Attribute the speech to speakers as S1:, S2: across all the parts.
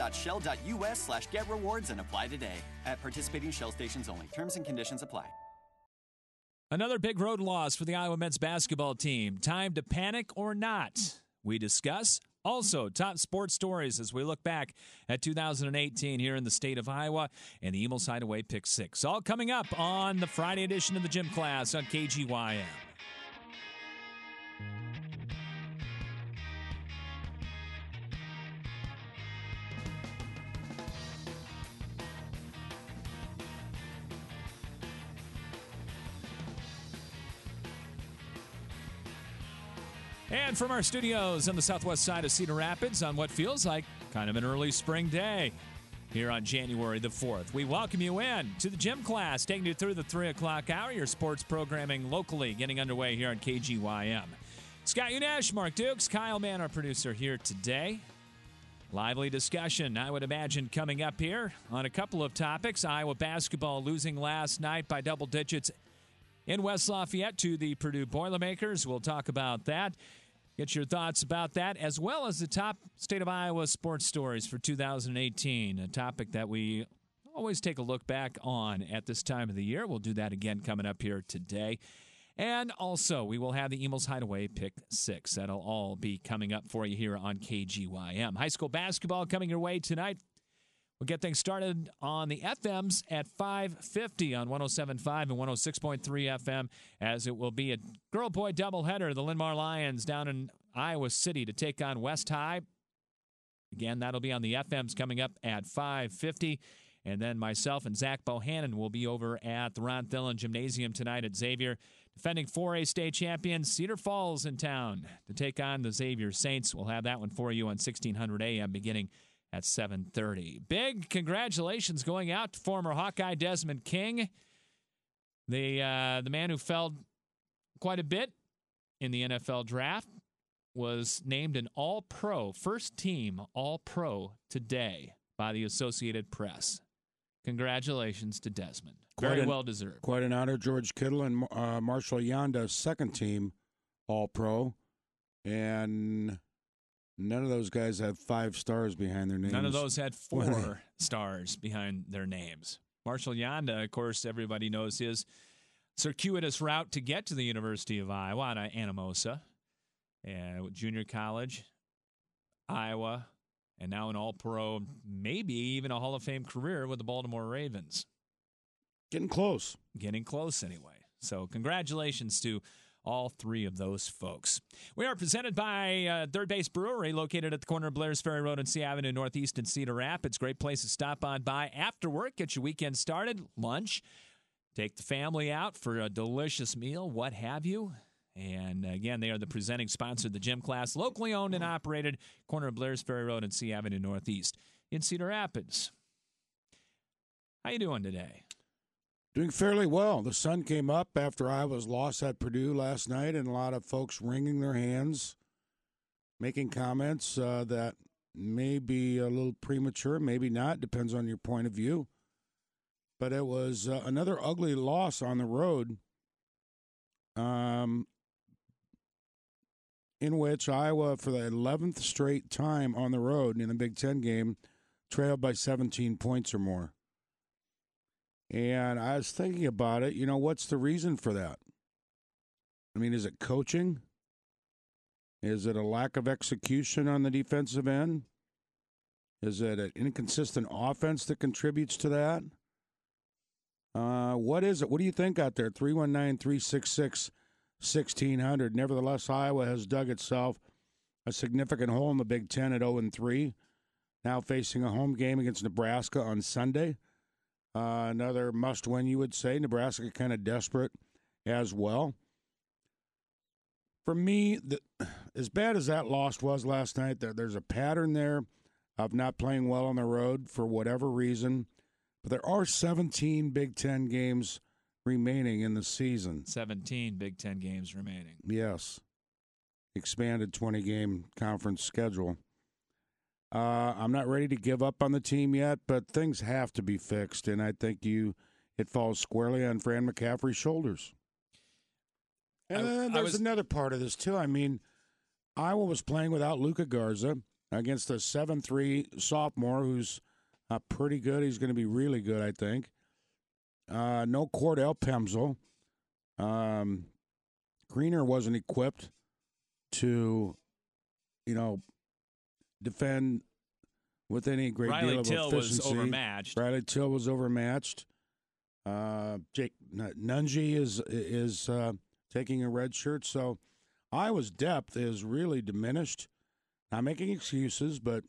S1: io.shell.us/getrewards and apply today. At participating Shell stations only. Terms and conditions apply.
S2: Another big road loss for the Iowa men's basketball team. Time to panic or not? We discuss. Also, top sports stories as we look back at 2018 here in the state of Iowa and the Emil's Hideaway Pick 6. All coming up on the Friday edition of the Gym Class on KGYM. And from our studios on the southwest side of Cedar Rapids on what feels like kind of an early spring day here on January the 4th, we welcome you in to the Gym Class, taking you through the 3 o'clock hour, your sports programming locally getting underway here on KGYM. Scott Unash, Mark Dukes, Kyle Mann, our producer here today. Lively discussion, I would imagine, coming up here on a couple of topics. Iowa basketball losing last night by double digits in West Lafayette to the Purdue Boilermakers. We'll talk about that. Get your thoughts about that, as well as the top state of Iowa sports stories for 2018, a topic that we always take a look back on at this time of the year. We'll do that again coming up here today. And also, we will have the Emil's Hideaway Pick 6. That'll all be coming up for you here on KGYM. High school basketball coming your way tonight. We'll get things started on the FMs at 5:50 on 107.5 and 106.3 FM, as it will be a girl-boy doubleheader. The Linn-Mar Lions down in Iowa City to take on West High. Again, that'll be on the FMs coming up at 5:50. And then myself and Zach Bohannon will be over at the Ron Thillen Gymnasium tonight at Xavier. Defending 4A state champion Cedar Falls in town to take on the Xavier Saints. We'll have that one for you on 1600 AM beginning at 7:30. Big congratulations going out to former Hawkeye Desmond King, the man who fell quite a bit in the NFL draft, was named an All-Pro, first-team All-Pro today by the Associated Press. Congratulations to Desmond. Very well deserved.
S3: Quite an honor. George Kittle and Marshall Yanda, second-team All-Pro, and none of those guys had 5 stars behind their names.
S2: None of those had 4 stars behind their names. Marshall Yanda, of course, everybody knows his circuitous route to get to the University of Iowa out of Anamosa, junior college, Iowa, and now an All-Pro, maybe even a Hall of Fame career with the Baltimore Ravens.
S3: Getting close.
S2: Getting close, anyway. So congratulations to all 3 of those folks. We are presented by Third Base Brewery, located at the corner of Blair's Ferry Road and C Avenue Northeast in Cedar Rapids. Great place to stop on by after work, get your weekend started, lunch, take the family out for a delicious meal, what have you. And again, they are the presenting sponsor of the Gym Class, locally owned and operated, corner of Blair's Ferry Road and C Avenue Northeast in Cedar Rapids. How you doing today?
S3: Doing fairly well. The sun came up after Iowa's loss at Purdue last night, and a lot of folks wringing their hands, making comments that may be a little premature, maybe not, depends on your point of view. But it was another ugly loss on the road, in which Iowa, for the 11th straight time on the road in a Big Ten game, trailed by 17 points or more. And I was thinking about it, what's the reason for that? I mean, is it coaching? Is it a lack of execution on the defensive end? Is it an inconsistent offense that contributes to that? What is it? What do you think out there? 319-366-1600. Nevertheless, Iowa has dug itself a significant hole in the Big Ten at 0-3. Now facing a home game against Nebraska on Sunday. Another must-win, you would say. Nebraska kind of desperate as well. For me, as bad as that loss was last night, there's a pattern there of not playing well on the road for whatever reason. But there are 17 Big Ten games remaining in the season.
S2: 17 Big Ten games remaining.
S3: Yes. Expanded 20-game conference schedule. I'm not ready to give up on the team yet, but things have to be fixed, and I think it falls squarely on Fran McCaffrey's shoulders. And there's another part of this, too. I mean, Iowa was playing without Luka Garza, against a 7-3 sophomore who's pretty good. He's going to be really good, I think. No Cordell Pemsel. Greener wasn't equipped to, defend with any great deal of efficiency.
S2: Riley Till was overmatched.
S3: Riley Till was overmatched. Jake Nunge is taking a red shirt. So Iowa's depth is really diminished. Not making excuses, but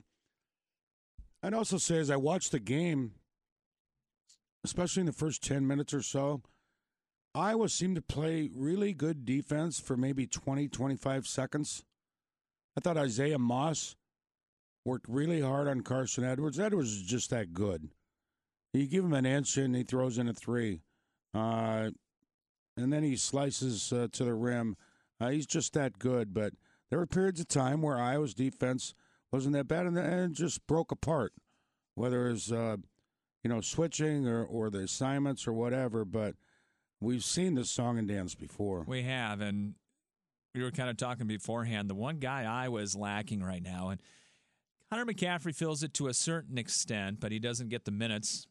S3: I'd also say as I watched the game, especially in the first 10 minutes or so, Iowa seemed to play really good defense for maybe 20, 25 seconds. I thought Isaiah Moss worked really hard on Carson Edwards. Edwards is just that good. You give him an inch and he throws in a three. And then he slices to the rim. He's just that good. But there were periods of time where Iowa's defense wasn't that bad and it just broke apart, whether it was, switching or the assignments or whatever. But we've seen this song and dance before.
S2: We have, and we were kind of talking beforehand. The one guy Iowa is lacking right now, and Hunter McCaffrey fills it to a certain extent, but he doesn't get the minutes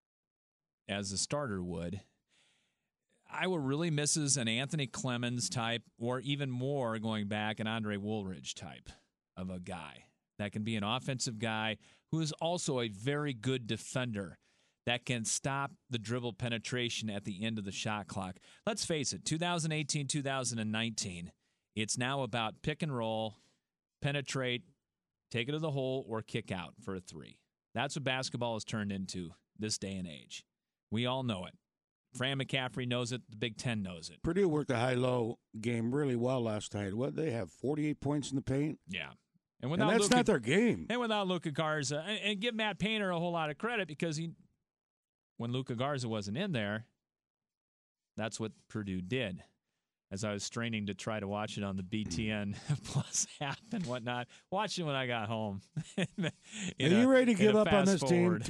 S2: as a starter would. Iowa really misses an Anthony Clemens type, or even more going back, an Andre Woolridge type of a guy that can be an offensive guy who is also a very good defender that can stop the dribble penetration at the end of the shot clock. Let's face it, 2018, 2019, it's now about pick and roll, penetrate, take it to the hole, or kick out for a three. That's what basketball has turned into this day and age. We all know it. Fran McCaffrey knows it. The Big Ten knows it.
S3: Purdue worked the high-low game really well last night. What, they have 48 points in the paint?
S2: Yeah.
S3: And that's not their game.
S2: And without Luka Garza, and give Matt Painter a whole lot of credit because when Luka Garza wasn't in there, that's what Purdue did. As I was straining to try to watch it on the BTN Plus app and whatnot, watched it when I got home.
S3: Are you ready to give up on this team?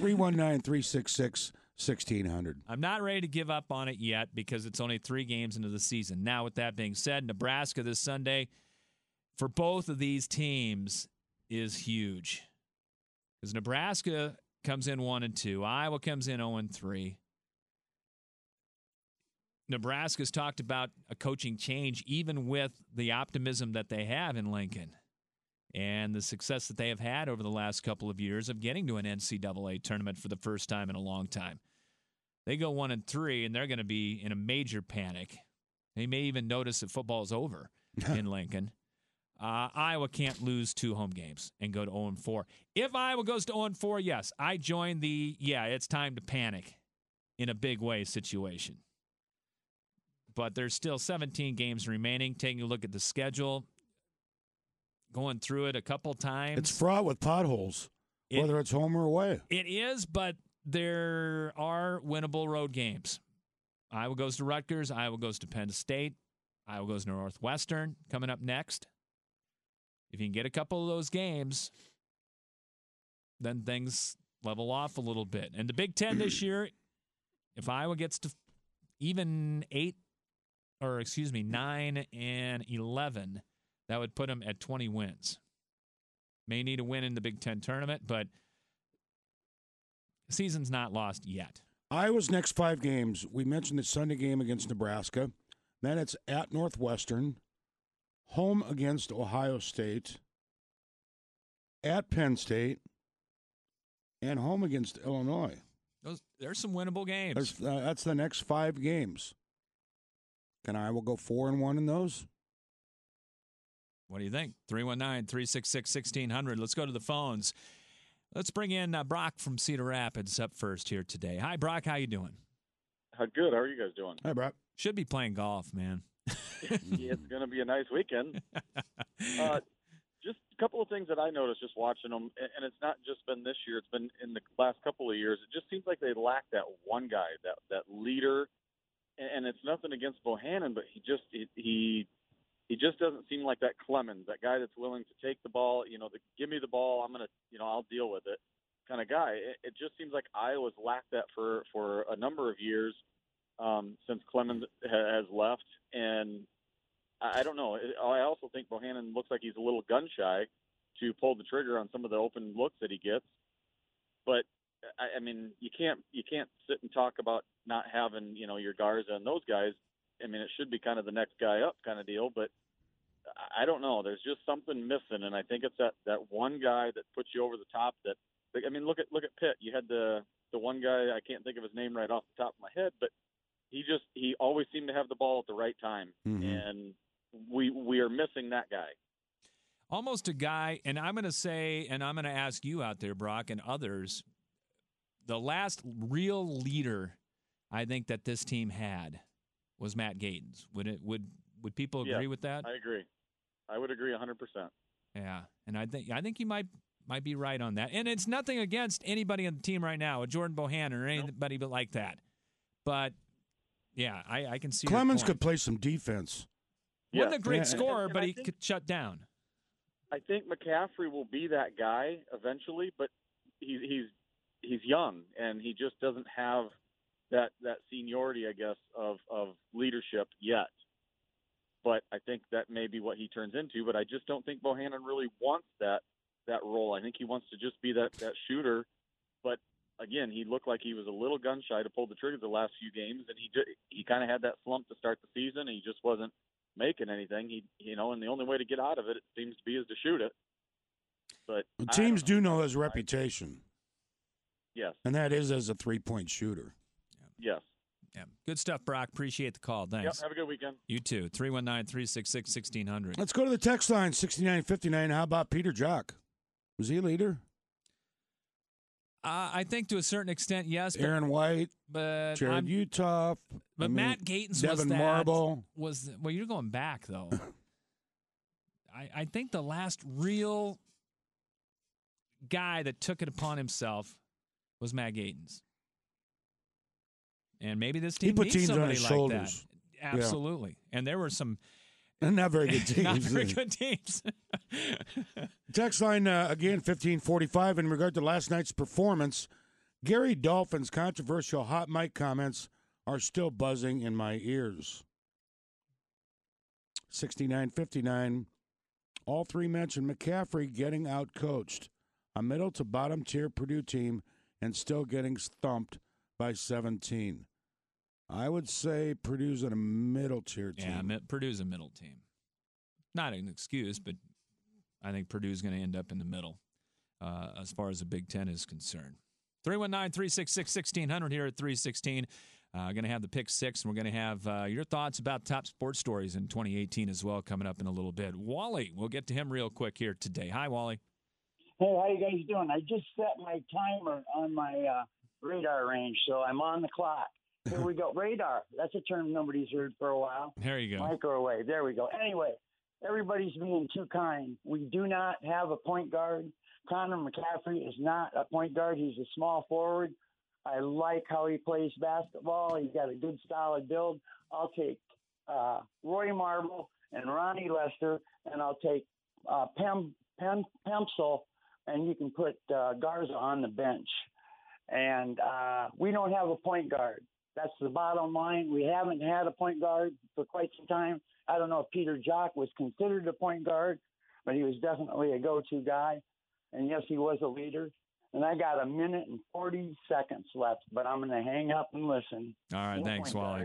S3: 319-366-1600.
S2: I'm not ready to give up on it yet because it's only 3 games into the season. Now, with that being said, Nebraska this Sunday for both of these teams is huge. Because Nebraska comes in 1-2. Iowa comes in 0-3. Nebraska's talked about a coaching change, even with the optimism that they have in Lincoln and the success that they have had over the last couple of years of getting to an NCAA tournament for the first time in a long time. They go 1-3, and they're going to be in a major panic. They may even notice that football is over in Lincoln. Iowa can't lose 2 home games and go to 0-4. If Iowa goes to 0-4, yes, I join the, it's time to panic in a big way situation. But there's still 17 games remaining. Taking a look at the schedule, going through it a couple times.
S3: It's fraught with potholes, whether it's home or away.
S2: It is, but there are winnable road games. Iowa goes to Rutgers. Iowa goes to Penn State. Iowa goes to Northwestern coming up next. If you can get a couple of those games, then things level off a little bit. And the Big Ten this year, if Iowa gets to even 9-11, that would put them at 20 wins. May need a win in the Big Ten tournament, but the season's not lost yet.
S3: Iowa's next 5 games, we mentioned the Sunday game against Nebraska. Then it's at Northwestern, home against Ohio State, at Penn State, and home against Illinois.
S2: There's some winnable games.
S3: That's the next 5 games. Can Iowa go 4-1 in those?
S2: What do you think? 319-366-1600. Let's go to the phones. Let's bring in Brock from Cedar Rapids up first here today. Hi, Brock. How you doing?
S4: Good. How are you guys doing?
S3: Hi, Brock.
S2: Should be playing golf, man.
S4: It's going to be a nice weekend. Just a couple of things that I noticed just watching them, and it's not just been this year. It's been in the last couple of years. It just seems like they lack that one guy, that leader. And it's nothing against Bohannon, but he just doesn't seem like that Clemens, that guy that's willing to take the ball, give me the ball, I'm going to, I'll deal with it kind of guy. It just seems like Iowa's lacked that for a number of years since Clemens has left. And I don't know. I also think Bohannon looks like he's a little gun shy to pull the trigger on some of the open looks that he gets. But I mean, you can't sit and talk about not having, your Garza and those guys. I mean, it should be kind of the next guy up kind of deal, but I don't know. There's just something missing, and I think it's that one guy that puts you over the top. That, I mean, look at Pitt. You had the one guy, I can't think of his name right off the top of my head, but he always seemed to have the ball at the right time, and we are missing that guy.
S2: Almost a guy, and I'm going to say, and I'm going to ask you out there, Brock, and others, the last real leader I think that this team had was Matt Gatens. Would people agree with that?
S4: I agree. I would agree 100%.
S2: Yeah, and I think you might be right on that. And it's nothing against anybody on the team right now, a Jordan Bohannon or anybody but like that. But yeah, I can see.
S3: Clemens could play some defense.
S2: Wasn't a great scorer, but he could shut down.
S4: I think McCaffrey will be that guy eventually, but he's young and he just doesn't have that seniority, I guess, of leadership yet. But I think that may be what he turns into. But I just don't think Bohannon really wants that role. I think he wants to just be that shooter. But again, he looked like he was a little gun shy to pull the trigger the last few games, and he kind of had that slump to start the season. And he just wasn't making anything. And the only way to get out of it seems to be is to shoot it. But
S3: teams do know his reputation.
S4: Yes,
S3: and that is as a 3-point shooter.
S4: Yes.
S2: Yeah. Good stuff, Brock. Appreciate the call. Thanks.
S4: Yep, have a good weekend.
S2: You too. 319-366-1600.
S3: Let's go to the text line, 6959. How about Peter Jok? Was he a leader?
S2: I think to a certain extent, yes.
S3: Aaron White,
S2: but
S3: Jared Uthoff.
S2: But Matt Gatens
S3: Devin Marble.
S2: Well, you're going back, though. I think the last real guy that took it upon himself was Matt Gatens. And maybe this team needs somebody on his like shoulders. That. Absolutely. Yeah. And there were some
S3: not very good teams.
S2: Not very good teams.
S3: Text line again 1545 in regard to last night's performance. Gary Dolphin's controversial hot mic comments are still buzzing in my ears. 6959. All three mentioned McCaffrey getting out-coached. A middle to bottom tier Purdue team and still getting thumped by 17. I would say Purdue's a middle-tier team.
S2: Yeah, Purdue's a middle team. Not an excuse, but I think Purdue's going to end up in the middle as far as the Big Ten is concerned. 319-366-1600 here at 316. Going to have the Pick 6, and we're going to have your thoughts about top sports stories in 2018 as well coming up in a little bit. Wally, we'll get to him real quick here today. Hi, Wally.
S5: Hey, how you guys doing? I just set my timer on my radar range, so I'm on the clock. Here we go. Radar. That's a term nobody's heard for a while.
S2: There you go.
S5: Microwave. There we go. Anyway, everybody's being too kind. We do not have a point guard. Connor McCaffrey is not a point guard. He's a small forward. I like how he plays basketball. He's got a good, solid build. I'll take Roy Marble and Ronnie Lester, and I'll take Pemsel, and you can put Garza on the bench. And we don't have a point guard. That's the bottom line. We haven't had a point guard for quite some time. I don't know if Peter Jok was considered a point guard, but he was definitely a go-to guy. And, yes, he was a leader. And I got 1 minute and 40 seconds left, but I'm going to hang up and listen.
S2: All right, thanks, Wally.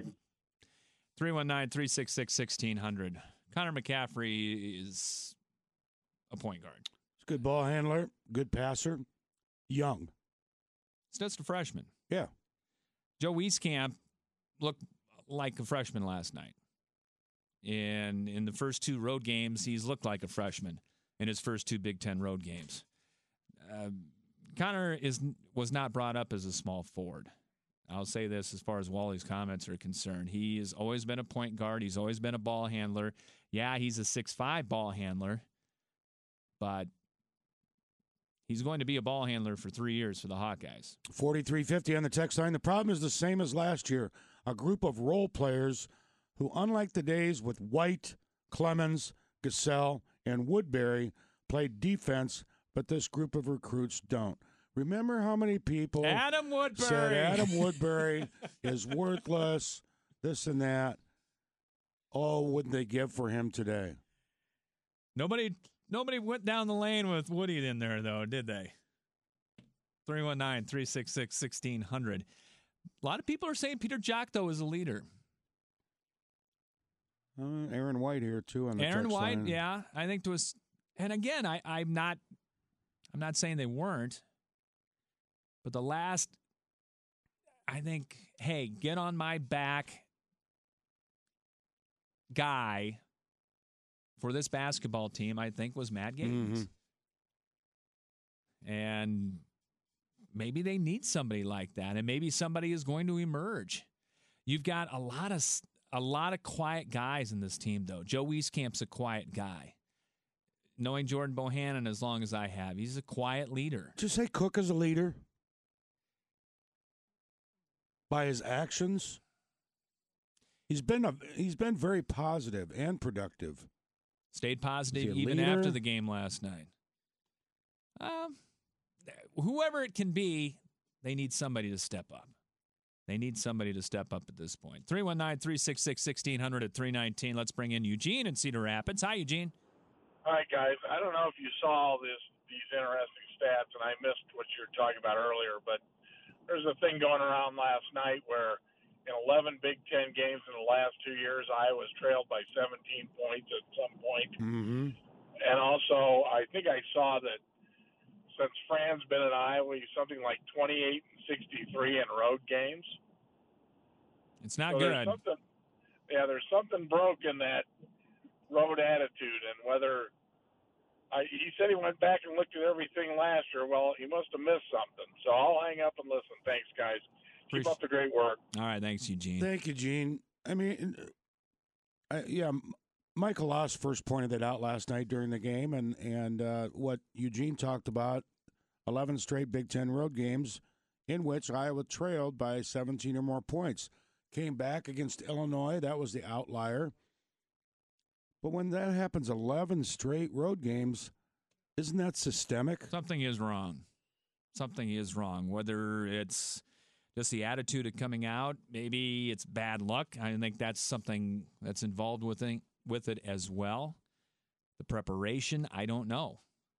S2: 319-366-1600. Connor McCaffrey is a point guard.
S3: He's a good ball handler, good passer, young.
S2: He's just a freshman.
S3: Yeah.
S2: Joe Wieskamp looked like a freshman last night. And in the first two road games, he's looked like a freshman in his first two Big Ten road games. Connor was not brought up as a small forward. I'll say this as far as Wally's comments are concerned. He has always been a point guard. He's always been a ball handler. Yeah, he's a 6'5" ball handler, but he's going to be a ball handler for 3 years for the Hawkeyes.
S3: 4350 on the text line. The problem is the same as last year. A group of role players who, unlike the days with White, Clemens, Gasell, and Woodbury, played defense, but this group of recruits don't. Remember how many people
S2: Adam Woodbury
S3: said Adam Woodbury is worthless, this and that. Oh, wouldn't they give for him today?
S2: Nobody Nobody went down the lane with Woody in there, though, did they? 319-366-1600. A lot of people are saying Peter Jock, though, is a leader.
S3: Aaron White here, too, on the
S2: Aaron
S3: text
S2: White,
S3: line.
S2: yeah. I think and again, I'm not saying they weren't. But the last, I think, hey, get on my back guy for this basketball team, I think, was Matt Gaines. And maybe they need somebody like that, and maybe somebody is going to emerge. You've got a lot of quiet guys in this team, though. Joe Wieskamp's a quiet guy. Knowing Jordan Bohannon as long as I have, he's a quiet leader.
S3: Did you say Cook is a leader? By his actions? He's been very positive and productive.
S2: Stayed positive even
S3: leader?
S2: after the game last night. Whoever it can be, they need somebody to step up. They need somebody to step up at this point. 319-366-1600 at 319. Let's bring in Eugene in Cedar Rapids. Hi, Eugene.
S6: Hi, guys. I don't know if you saw these interesting stats, and I missed what you were talking about earlier, but there's a thing going around last night where in 11 Big Ten games in the last 2 years, Iowa's trailed by 17 points at some point.
S3: Mm-hmm.
S6: And also, I think I saw that since Fran's been at Iowa, he's something like 28 and 63 in road games.
S2: It's not good.
S6: There's something broke in that road attitude, and whether he said he went back and looked at everything last year. Well, he must have missed something. So I'll hang up and listen. Thanks, guys. Keep up the great work.
S2: All right, thanks, Eugene.
S3: Thank you, Gene. I mean, Michael Loss first pointed that out last night during the game, and what Eugene talked about, 11 straight Big Ten road games in which Iowa trailed by 17 or more points. Came back against Illinois. That was the outlier. But when that happens 11 straight road games, isn't that systemic?
S2: Something is wrong. Something is wrong. Whether it's just the attitude of coming out, maybe it's bad luck. I think that's something that's involved with it as well. The preparation, I don't know.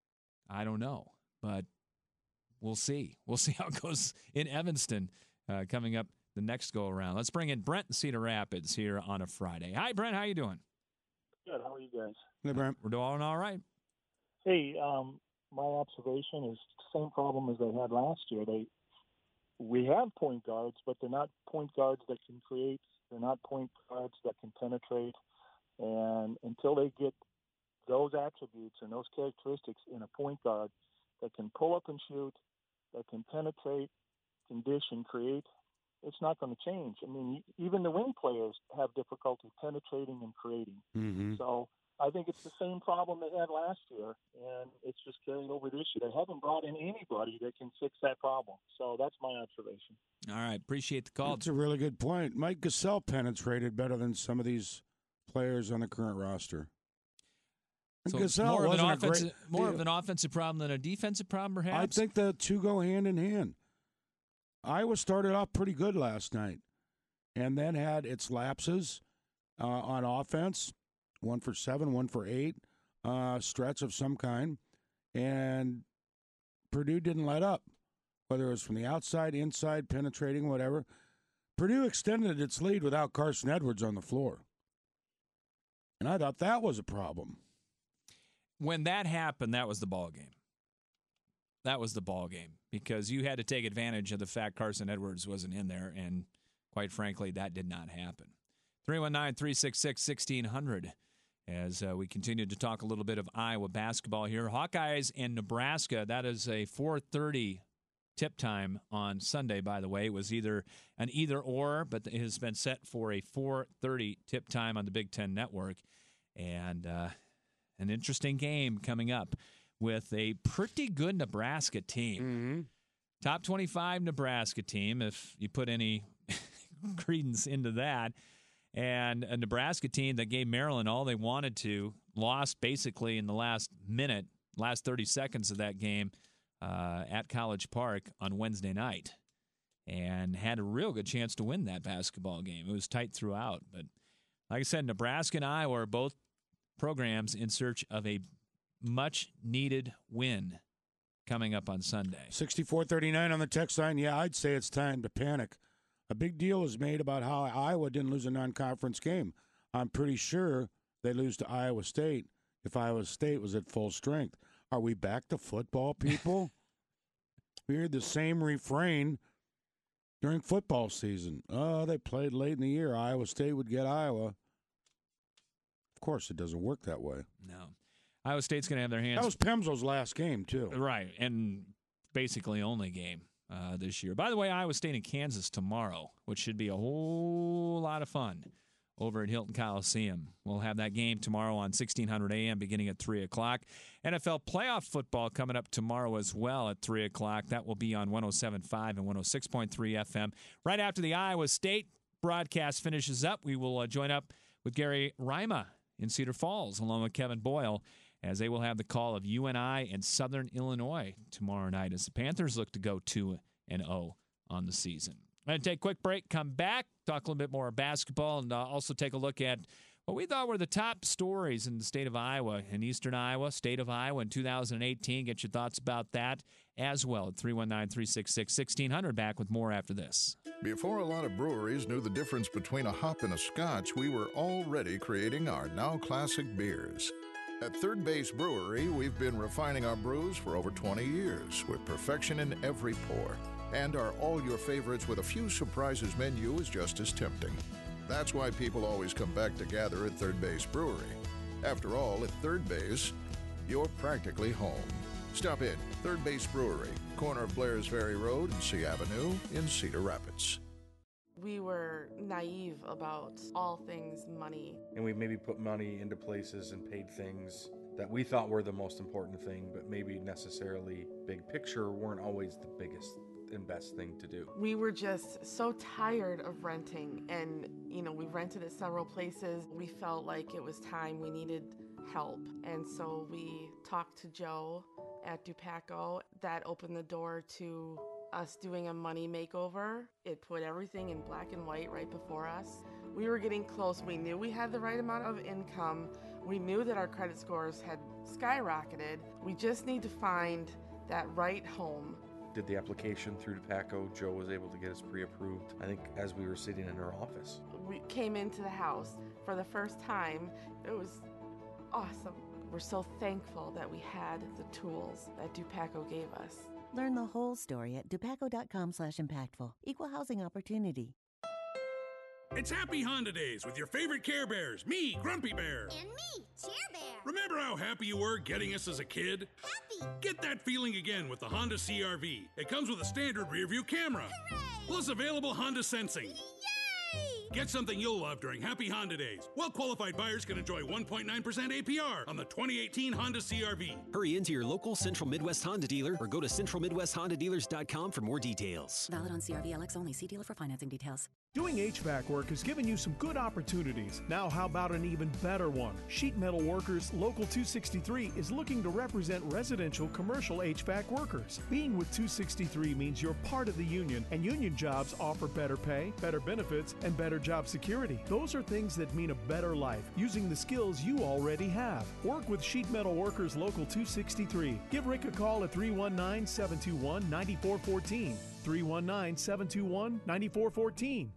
S2: But we'll see. We'll see how it goes in Evanston coming up the next go-around. Let's bring in Brent in Cedar Rapids here on a Friday. Hi, Brent. How you doing?
S7: Good. How are you guys?
S3: Hey, Brent.
S2: We're doing all right.
S7: Hey, my observation is the same problem as they had last year. We have point guards, but they're not point guards that can create. They're not point guards that can penetrate. And until they get those attributes and those characteristics in a point guard that can pull up and shoot, that can penetrate, can dish and create, it's not going to change. I mean, even the wing players have difficulty penetrating and creating.
S3: Mm-hmm.
S7: So I think it's the same problem they had last year, and it's just carrying over this year. They haven't brought in anybody that can fix that problem. So that's my observation.
S2: All right. Appreciate the call.
S3: That's a really good point. Mike Gasol penetrated better than some of these players on the current roster.
S2: So
S3: Gasol
S2: more of an offensive problem than a defensive problem, perhaps?
S3: I think the two go hand in hand. Iowa started off pretty good last night and then had its lapses on offense, 1 for 7, 1 for 8, stretch of some kind. And Purdue didn't let up, whether it was from the outside, inside, penetrating, whatever. Purdue extended its lead without Carson Edwards on the floor. And I thought that was a problem.
S2: When that happened, that was the ball game. That was the ball game because you had to take advantage of the fact Carson Edwards wasn't in there, and quite frankly, that did not happen. 319-366-1600 as we continue to talk a little bit of Iowa basketball here. Hawkeyes and Nebraska, that is a 4:30 tip time on Sunday, by the way. It was either an either-or, but it has been set for a 4:30 tip time on the Big Ten Network. And an interesting game coming up with a pretty good Nebraska team.
S3: Mm-hmm.
S2: Top 25 Nebraska team, if you put any credence into that. And a Nebraska team that gave Maryland all they wanted to, lost basically in the last 30 seconds of that game at College Park on Wednesday night, and had a real good chance to win that basketball game. It was tight throughout. But like I said, Nebraska and Iowa are both programs in search of a much-needed win coming up on Sunday.
S3: 64-39 on the text line. Yeah, I'd say it's time to panic. A big deal was made about how Iowa didn't lose a non-conference game. I'm pretty sure they lose to Iowa State if Iowa State was at full strength. Are we back to football, people? We heard the same refrain during football season. Oh, they played late in the year. Iowa State would get Iowa. Of course, it doesn't work that way.
S2: No. Iowa State's going to have their hands.
S3: That was Pemzo's last game, too.
S2: Right, and basically only game this year. By the way, Iowa State and Kansas tomorrow, which should be a whole lot of fun over at Hilton Coliseum. We'll have that game tomorrow on 1600 a.m. beginning at 3 o'clock. NFL playoff football coming up tomorrow as well at 3 o'clock. That will be on 107.5 and 106.3 FM. Right after the Iowa State broadcast finishes up, we will join up with Gary Rima in Cedar Falls along with Kevin Boyle, as they will have the call of UNI and Southern Illinois tomorrow night as the Panthers look to go 2-0 on the season. I'm going to take a quick break, come back, talk a little bit more basketball, and also take a look at what we thought were the top stories in the state of Iowa, in eastern Iowa, state of Iowa in 2018. Get your thoughts about that as well at 319-366-1600. Back with more after this.
S8: Before a lot of breweries knew the difference between a hop and a scotch, we were already creating our now classic beers. At Third Base Brewery, we've been refining our brews for over 20 years with perfection in every pour. And our All Your Favorites with a few surprises menu is just as tempting. That's why people always come back to gather at Third Base Brewery. After all, at Third Base, you're practically home. Stop in Third Base Brewery, corner of Blair's Ferry Road and C Avenue in Cedar Rapids.
S9: We were naive about all things money.
S10: And we maybe put money into places and paid things that we thought were the most important thing, but maybe necessarily big picture weren't always the biggest and best thing to do.
S9: We were just so tired of renting, and we rented at several places. We felt like it was time, we needed help, and so we talked to Joe at Dupaco. That opened the door to us doing a money makeover. It put everything in black and white right before us. We were getting close. We knew we had the right amount of income. We knew that our credit scores had skyrocketed. We just need to find that right home.
S10: Did the application through Dupaco. Joe was able to get us pre-approved, I think, as we were sitting in her office.
S9: We came into the house for the first time. It was awesome. We're so thankful that we had the tools that Dupaco gave us.
S11: Learn the whole story at dupaco.com/impactful. Equal housing opportunity.
S12: It's Happy Honda Days with your favorite Care Bears. Me, Grumpy Bear.
S13: And me, Cheer Bear.
S12: Remember how happy you were getting us as a kid?
S13: Happy.
S12: Get that feeling again with the Honda CR-V. It comes with a standard rear-view camera.
S13: Hooray!
S12: Plus available Honda Sensing.
S13: Yay!
S12: Get something you'll love during Happy Honda Days. Well-qualified buyers can enjoy 1.9% APR on the 2018 Honda CR-V.
S14: Hurry into your local Central Midwest Honda dealer or go to centralmidwesthondadealers.com for more details.
S11: Valid on CR-V LX only. See dealer for financing details.
S15: Doing HVAC work has given you some good opportunities. Now how about an even better one? Sheet Metal Workers Local 263 is looking to represent residential commercial HVAC workers. Being with 263 means you're part of the union, and union jobs offer better pay, better benefits, and better job security. Those are things that mean a better life, using the skills you already have. Work with Sheet Metal Workers Local 263. Give Rick a call at 319-721-9414. 319-721-9414.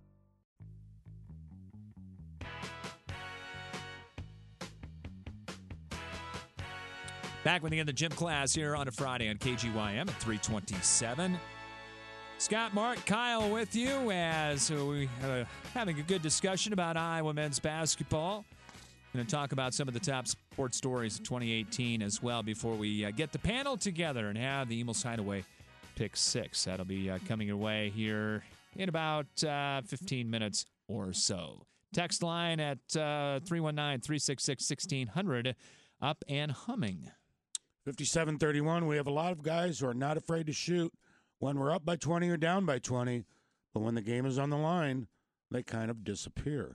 S2: Back with you in the gym class here on a Friday on KGYM at 327. Scott, Mark, Kyle with you as we are having a good discussion about Iowa men's basketball. Going to talk about some of the top sports stories of 2018 as well before we get the panel together and have the Emil's Hideaway Pick 6. That'll be coming your way here in about 15 minutes or so. Text line at 319-366-1600, up and humming.
S3: 57-31, we have a lot of guys who are not afraid to shoot when we're up by 20 or down by 20, but when the game is on the line, they kind of disappear.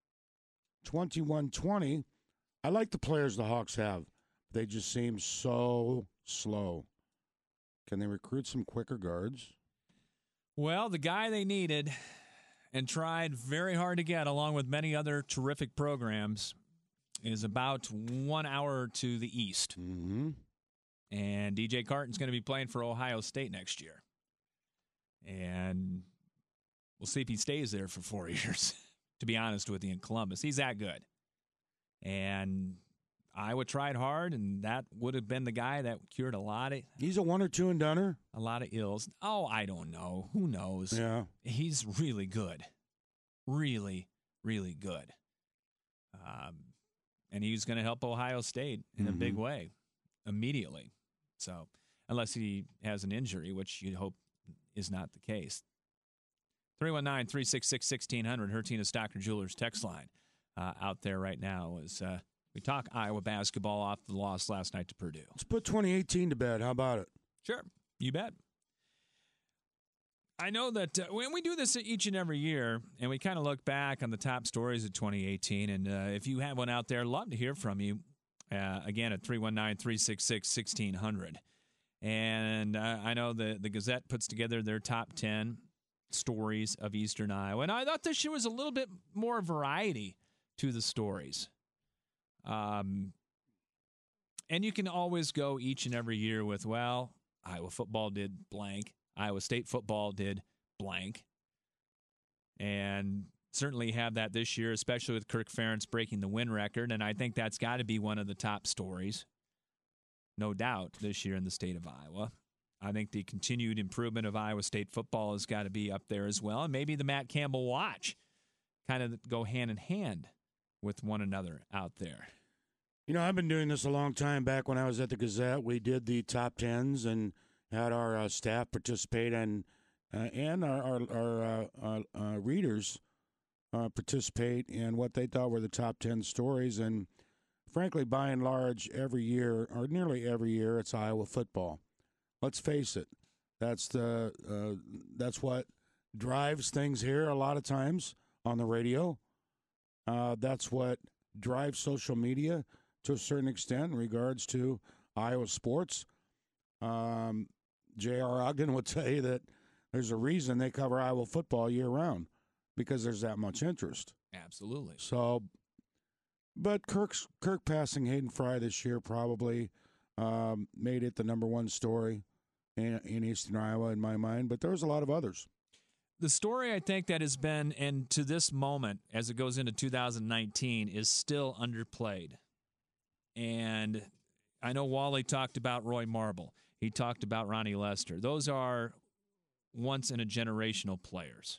S3: 21-20, I like the players the Hawks have. They just seem so slow. Can they recruit some quicker guards?
S2: Well, the guy they needed and tried very hard to get, along with many other terrific programs, is about 1 hour to the east.
S3: Mm-hmm.
S2: And DJ Carton's going to be playing for Ohio State next year. And we'll see if he stays there for 4 years, to be honest with you, in Columbus. He's that good. And Iowa tried hard, and that would have been the guy that cured a lot of...
S3: He's a 1 or 2 and doneer?
S2: A lot of ills. Oh, I don't know. Who knows?
S3: Yeah.
S2: He's really good. Really, really good. And he's going to help Ohio State in a big way immediately. So, unless he has an injury, which you'd hope is not the case. 319-366-1600, Hertina Stocker Jewelers text line out there right now as we talk Iowa basketball off the loss last night to Purdue.
S3: Let's put 2018 to bed. How about it?
S2: Sure. You bet. I know that when we do this each and every year, and we kind of look back on the top stories of 2018, and if you have one out there, love to hear from you. Again, at 319-366-1600. And I know the Gazette puts together their top 10 stories of Eastern Iowa. And I thought this year was a little bit more variety to the stories. And you can always go each and every year with, well, Iowa football did blank. Iowa State football did blank. And certainly have that this year, especially with Kirk Ferentz breaking the win record. And I think that's got to be one of the top stories, no doubt, this year in the state of Iowa. I think the continued improvement of Iowa State football has got to be up there as well. And maybe the Matt Campbell watch kind of go hand in hand with one another out there.
S3: You know, I've been doing this a long time. Back when I was at the Gazette, we did the top 10s and had our staff participate and our readers participate in what they thought were the top 10 stories. And frankly, by and large, every year, or nearly every year, it's Iowa football. Let's face it. That's what drives things here a lot of times on the radio. That's what drives social media to a certain extent in regards to Iowa sports. J.R. Ogden would tell you that there's a reason they cover Iowa football year-round, because there's that much interest.
S2: Absolutely.
S3: So, but Kirk passing Hayden Fry this year probably made it the number one story in Eastern Iowa in my mind, but there was a lot of others.
S2: The story I think that has been, and to this moment, as it goes into 2019, is still underplayed. And I know Wally talked about Roy Marble. He talked about Ronnie Lester. Those are once-in-a-generational players.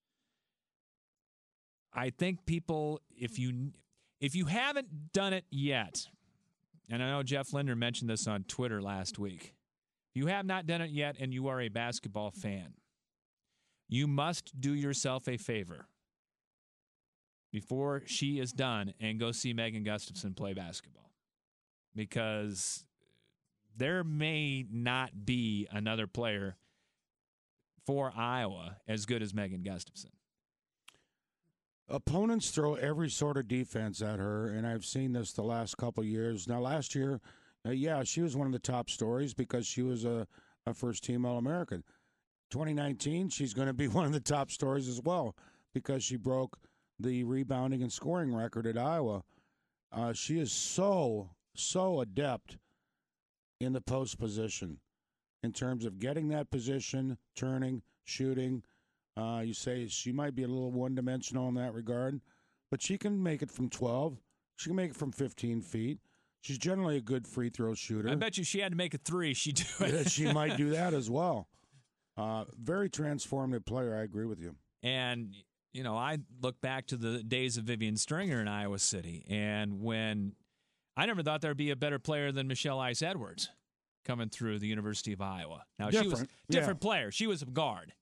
S2: I think people, if you haven't done it yet, and I know Jeff Linder mentioned this on Twitter last week, if you have not done it yet and you are a basketball fan, you must do yourself a favor before she is done and go see Megan Gustafson play basketball. Because there may not be another player for Iowa as good as Megan Gustafson.
S3: Opponents throw every sort of defense at her, and I've seen this the last couple years. Now, last year, she was one of the top stories because she was a first-team All-American. 2019, she's going to be one of the top stories as well because she broke the rebounding and scoring record at Iowa. She is so adept in the post position in terms of getting that position, turning, shooting. You say she might be a little one-dimensional in that regard, but she can make it from 12. She can make it from 15 feet. She's generally a good free throw shooter.
S2: I bet you she had to make a three. She'd do it.
S3: She might do that as well. Very transformative player. I agree with you.
S2: And, you know, I look back to the days of Vivian Stringer in Iowa City, and when I never thought there'd be a better player than Michelle Ice Edwards coming through the University of Iowa. Now, she was a different player. She was a guard.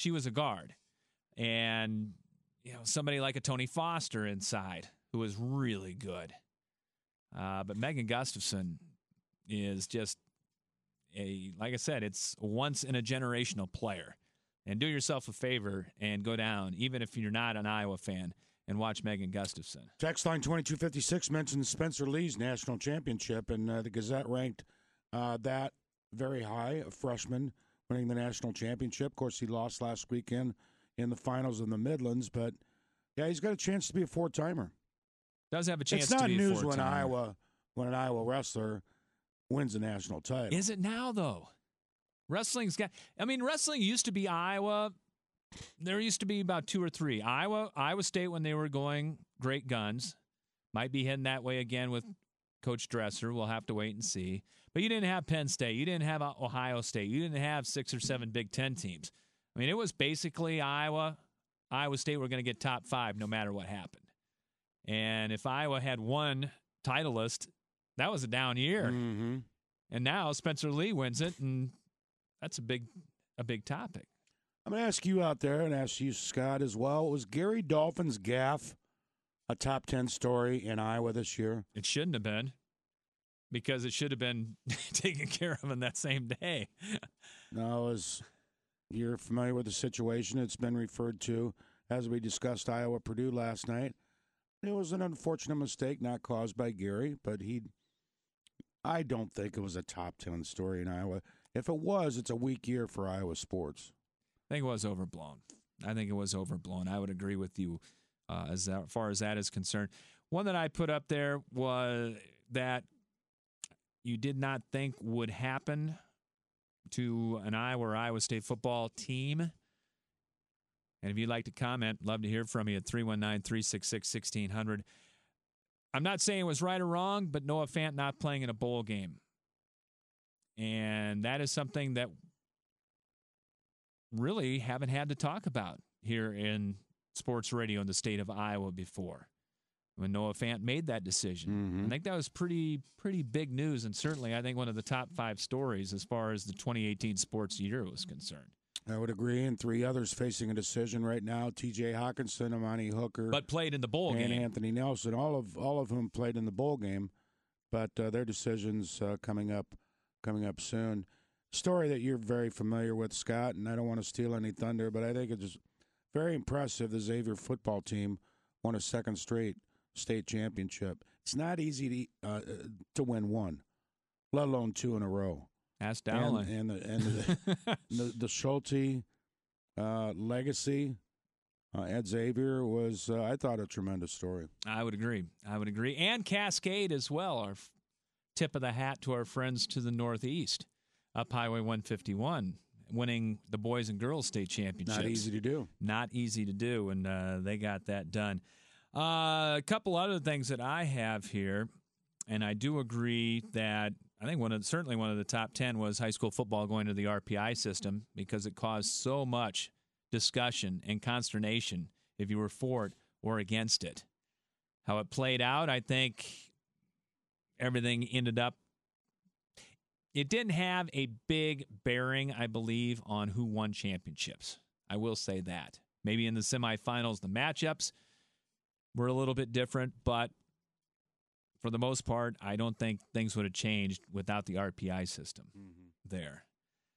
S2: And, you know, somebody like a Tony Foster inside who was really good. But Megan Gustafson is just like I said, it's a once-in-a-generational player. And do yourself a favor and go down, even if you're not an Iowa fan, and watch Megan Gustafson.
S3: Text line 2256 mentions Spencer Lee's national championship, and the Gazette ranked that very high, a freshman winning the national championship. Of course, he lost last weekend in the finals in the Midlands, but, yeah, he's got a chance to be a four-timer.
S2: Does have a chance
S3: It's not
S2: to be
S3: news
S2: a
S3: when
S2: four-timer.
S3: an Iowa wrestler wins a national title.
S2: Is it now, though? Wrestling used to be Iowa. There used to be about 2 or 3. Iowa State, when they were going great guns, might be heading that way again with Coach Dresser. We'll have to wait and see. But you didn't have Penn State. You didn't have Ohio State. You didn't have 6 or 7 Big Ten teams. I mean, it was basically Iowa State were going to get top 5 no matter what happened. And if Iowa had one titleist, that was a down year.
S3: Mm-hmm.
S2: And now Spencer Lee wins it, and that's a big topic.
S3: I'm going to ask you out there and ask you, Scott, as well. Was Gary Dolphin's gaffe a top 10 story in Iowa this year?
S2: It shouldn't have been, because it should have been taken care of on that same day.
S3: No, as you're familiar with the situation, it's been referred to, as we discussed Iowa-Purdue last night. It was an unfortunate mistake, not caused by Gary, but I don't think it was a top 10 story in Iowa. If it was, it's a weak year for Iowa sports.
S2: I think it was overblown. I would agree with you as far as that is concerned. One that I put up there was that you did not think would happen to an Iowa or Iowa State football team. And if you'd like to comment, love to hear from you at 319-366-1600. I'm not saying it was right or wrong, but Noah Fant not playing in a bowl game. And that is something that really haven't had to talk about here in sports radio in the state of Iowa before, when Noah Fant made that decision.
S3: Mm-hmm.
S2: I think that was pretty big news, and certainly I think one of the top 5 stories as far as the 2018 sports year was concerned.
S3: I would agree, and 3 others facing a decision right now: T.J. Hawkinson, Amani Hooker,
S2: but played in the bowl
S3: and
S2: game.
S3: Anthony Nelson, all of whom played in the bowl game, but their decisions coming up soon. Story that you're very familiar with, Scott, and I don't want to steal any thunder, but I think it's very impressive. The Xavier football team won a 2nd straight state championship. It's not easy to win one, let alone 2 in a row.
S2: Ask Dowling.
S3: And the Schulte legacy at Xavier was, I thought, a tremendous story.
S2: I would agree. And Cascade as well. Our tip of the hat to our friends to the northeast, up Highway 151, winning the boys and girls state championships.
S3: Not easy to do.
S2: And they got that done. A couple other things that I have here, and I do agree that I think certainly one of the top 10 was high school football going to the RPI system, because it caused so much discussion and consternation if you were for it or against it. How it played out, I think everything ended up. It didn't have a big bearing, I believe, on who won championships. I will say that. Maybe in the semifinals, the matchups were a little bit different, but for the most part, I don't think things would have changed without the RPI system there.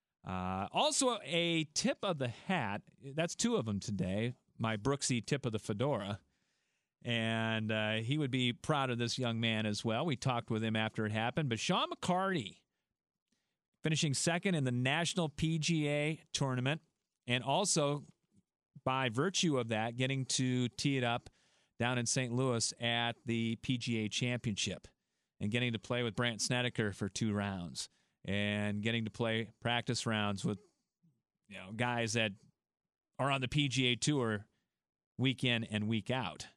S2: Also, a tip of the hat. That's 2 of them today. My Brooksy tip of the fedora. And he would be proud of this young man as well. We talked with him after it happened. But Sean McCarty, finishing 2nd in the National PGA Tournament, and also, by virtue of that, getting to tee it up down in St. Louis at the PGA Championship, and getting to play with Brandt Snedeker for 2 rounds, and getting to play practice rounds with guys that are on the PGA Tour week in and week out.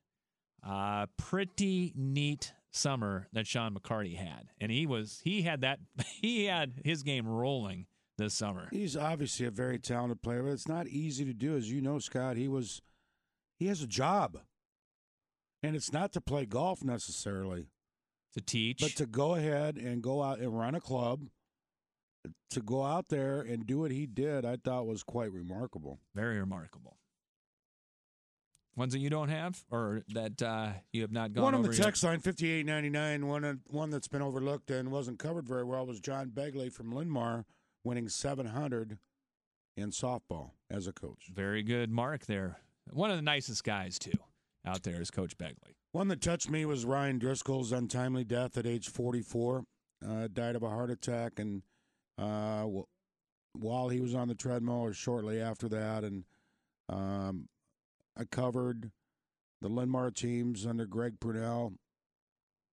S2: Pretty neat summer that Sean McCarty had, and he had his game rolling this summer.
S3: He's obviously a very talented player, but it's not easy to do, as you know, Scott. He has a job. And it's not to play golf necessarily.
S2: To teach.
S3: But to go ahead and go out and run a club, to go out there and do what he did, I thought was quite remarkable.
S2: Very remarkable. Ones that you don't have, or that you have not gone
S3: over?
S2: One
S3: on the text line, 5899, one that's been overlooked and wasn't covered very well was John Begley from Linn-Mar, winning 700 in softball as a coach.
S2: Very good mark there. One of the nicest guys, too. Out there is Coach Begley.
S3: One that touched me was Ryan Driscoll's untimely death at age 44. Died of a heart attack, and while he was on the treadmill or shortly after that. And I covered the Linn-Mar teams under Greg Brunell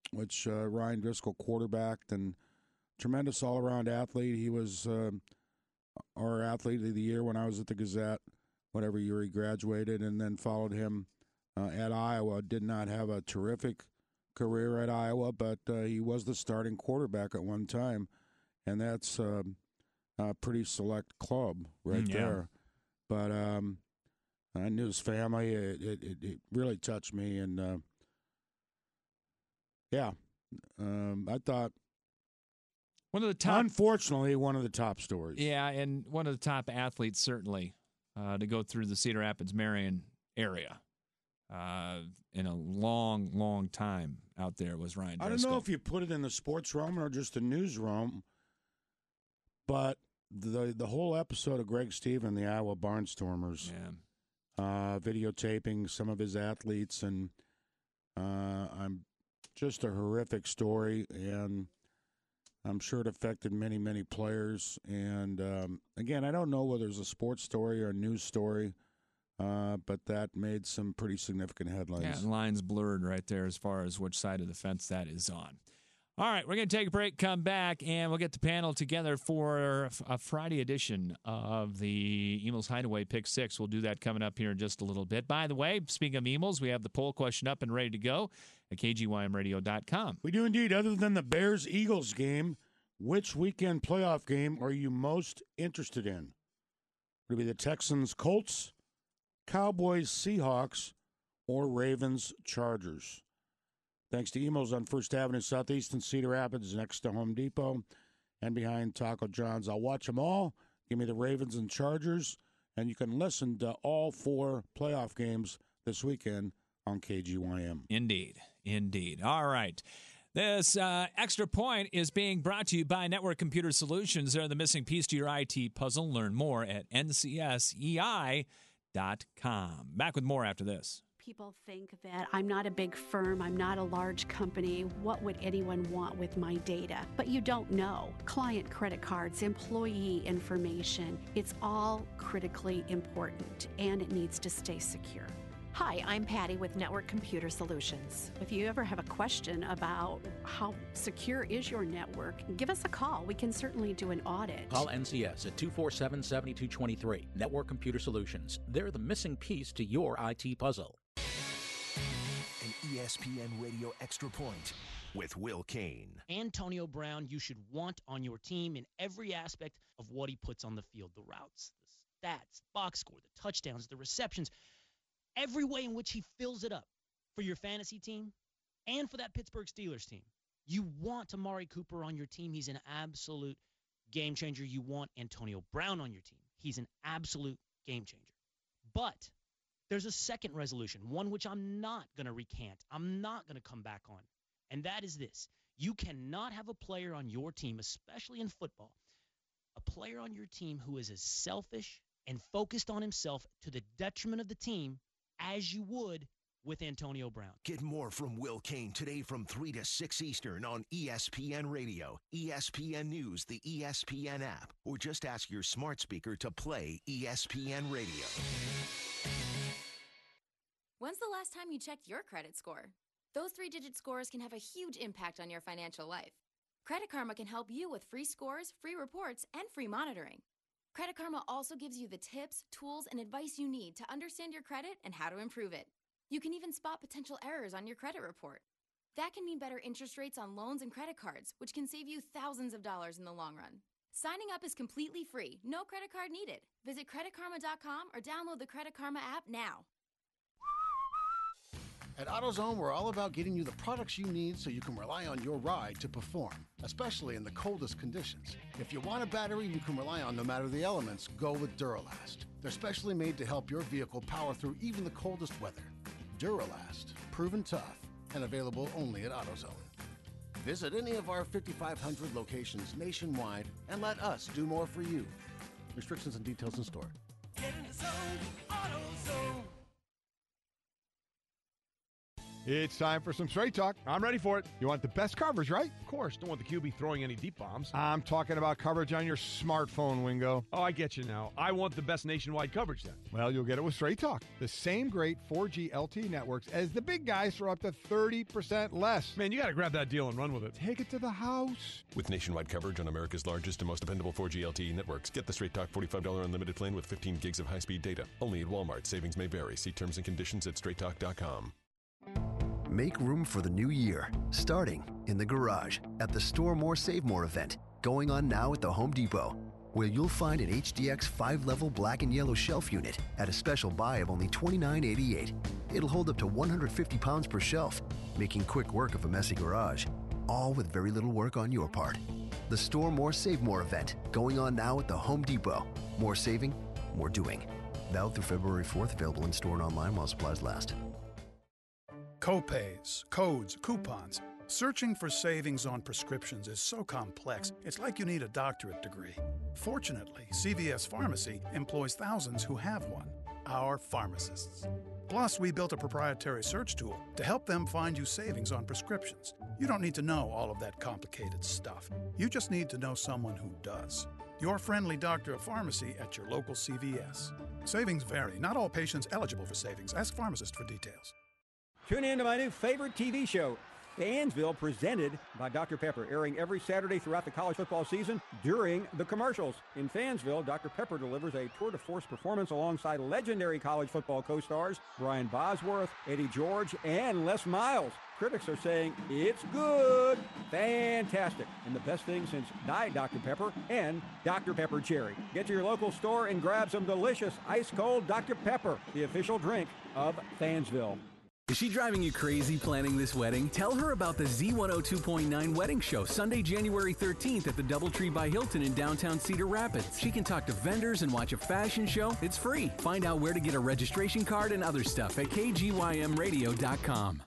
S3: which Ryan Driscoll quarterbacked, and tremendous all-around athlete. He was our athlete of the year when I was at the Gazette, whatever year he graduated, and then followed him at Iowa. Did not have a terrific career at Iowa, but he was the starting quarterback at one time, and that's a pretty select club there. But I knew his family. It really touched me, and I thought
S2: one of the top.
S3: Unfortunately, one of the top stories.
S2: Yeah, and one of the top athletes certainly to go through the Cedar Rapids-Marion area in a long, long time out there was Ryan Driscoll.
S3: I don't know if you put it in the sports realm or just the news realm, but the whole episode of Greg Stephen, the Iowa Barnstormers, videotaping some of his athletes, and I'm just a horrific story, and I'm sure it affected many, many players. And again, I don't know whether it's a sports story or a news story, but that made some pretty significant headlines.
S2: Yeah, lines blurred right there as far as which side of the fence that is on. All right, we're going to take a break, come back, and we'll get the panel together for a Friday edition of the Eagles Hideaway Pick 6. We'll do that coming up here in just a little bit. By the way, speaking of Eagles, we have the poll question up and ready to go at KGYMradio.com.
S3: We do indeed. Other than the Bears-Eagles game, which weekend playoff game are you most interested in? Would it be the Texans-Colts, Cowboys-Seahawks, or Ravens-Chargers? Thanks to Emos on First Avenue Southeast in Cedar Rapids, next to Home Depot and behind Taco John's. I'll watch them all. Give me the Ravens and Chargers, and you can listen to all 4 playoff games this weekend on KGYM.
S2: Indeed. All right. This extra point is being brought to you by Network Computer Solutions. They're the missing piece to your IT puzzle. Learn more at ncsei.com. Back with more after this.
S16: People think that I'm not a big firm, I'm not a large company. What would anyone want with my data? But you don't know. Client credit cards, employee information, it's all critically important, and it needs to stay secure.
S17: Hi, I'm Patty with Network Computer Solutions.
S16: If you ever have a question about how secure is your network, give us a call. We can certainly do an audit.
S18: Call NCS at 247-7223. Network Computer Solutions. They're the missing piece to your IT puzzle.
S19: An ESPN Radio Extra Point with Will Kane.
S20: Antonio Brown, you should want on your team in every aspect of what he puts on the field. The routes, the stats, box score, the touchdowns, the receptions. Every way in which he fills it up for your fantasy team and for that Pittsburgh Steelers team. You want Amari Cooper on your team. He's an absolute game changer. You want Antonio Brown on your team. He's an absolute game changer. But there's a second resolution, one which I'm not going to recant. I'm not going to come back on. And that is this. You cannot have a player on your team, especially in football, a player on your team who is as selfish and focused on himself to the detriment of the team as you would with Antonio Brown.
S19: Get more from Will Kane today from 3 to 6 Eastern on ESPN Radio, ESPN News, the ESPN app, or just ask your smart speaker to play ESPN Radio.
S21: When's the last time you checked your credit score? Those 3-digit scores can have a huge impact on your financial life. Credit Karma can help you with free scores, free reports, and free monitoring. Credit Karma also gives you the tips, tools, and advice you need to understand your credit and how to improve it. You can even spot potential errors on your credit report. That can mean better interest rates on loans and credit cards, which can save you thousands of dollars in the long run. Signing up is completely free, no credit card needed. Visit creditkarma.com or download the Credit Karma app now.
S22: At AutoZone, we're all about getting you the products you need so you can rely on your ride to perform, especially in the coldest conditions. If you want a battery you can rely on no matter the elements, go with Duralast. They're specially made to help your vehicle power through even the coldest weather. Duralast, proven tough, and available only at AutoZone. Visit any of our 5,500 locations nationwide and let us do more for you. Restrictions and details in store.
S23: Get in the zone, AutoZone.
S1: It's time for some straight talk. I'm ready for it. You want the best coverage, right? Of course. Don't want the QB throwing any deep bombs. I'm talking about coverage on your smartphone, Wingo. Oh, I get you now. I want the best nationwide coverage then. Well, you'll get it with Straight Talk. The same great 4G LTE networks as the big guys for up to 30% less. Man, you got to grab that deal and run with it. Take it to the house.
S4: With nationwide coverage on America's largest and most dependable 4G LTE networks, get the Straight Talk $45 unlimited plan with 15 gigs of high-speed data. Only at Walmart. Savings may vary. See terms and conditions at straighttalk.com.
S23: Make room for the new year, starting in the garage at the Store More Save More event, going on now at the Home Depot, where you'll find an HDX 5-level black and yellow shelf unit at a special buy of only $29.88. It'll hold up to 150 pounds per shelf, making quick work of a messy garage, all with very little work on your part. The Store More Save More event, going on now at the Home Depot. More saving, more doing. Valid through February 4th, available in store and online while supplies last.
S24: Copays, codes, coupons. Searching for savings on prescriptions is so complex, it's like you need a doctorate degree. Fortunately, CVS Pharmacy employs thousands who have one, our pharmacists. Plus, we built a proprietary search tool to help them find you savings on prescriptions. You don't need to know all of that complicated stuff. You just need to know someone who does. Your friendly doctor of pharmacy at your local CVS. Savings vary. Not all patients eligible for savings. Ask pharmacist for details.
S25: Tune in to my new favorite TV show, Fansville, presented by Dr. Pepper, airing every Saturday throughout the college football season during the commercials. In Fansville, Dr. Pepper delivers a tour-de-force performance alongside legendary college football co-stars Brian Bosworth, Eddie George, and Les Miles. Critics are saying it's good, fantastic, and the best thing since Diet Dr. Pepper and Dr. Pepper Cherry. Get to your local store and grab some delicious ice-cold Dr. Pepper, the official drink of Fansville.
S26: Is she driving you crazy planning this wedding? Tell her about the Z102.9 Wedding Show, Sunday, January 13th at the DoubleTree by Hilton in downtown Cedar Rapids. She can talk to vendors and watch a fashion show. It's free. Find out where to get a registration card and other stuff at kgymradio.com.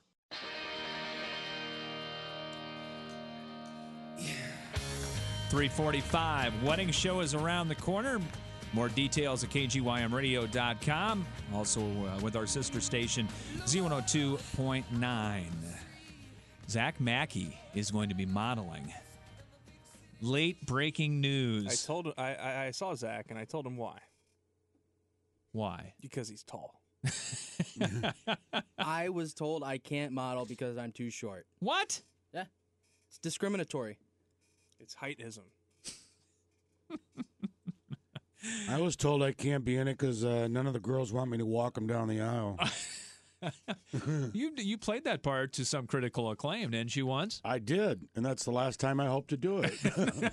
S2: .345. Wedding show is around the corner. More details at kgymradio.com. Also with our sister station, Z102.9. Zach Mackey is going to be modeling. Late breaking news.
S27: I saw Zach, and I told him why.
S2: Why?
S27: Because he's tall.
S28: I was told I can't model because I'm too short.
S2: What?
S28: Yeah. It's discriminatory.
S27: It's heightism.
S3: I was told I can't be in it because none of the girls want me to walk them down the aisle.
S2: You played that part to some critical acclaim, didn't you, once?
S3: I did, and that's the last time I hope to do it.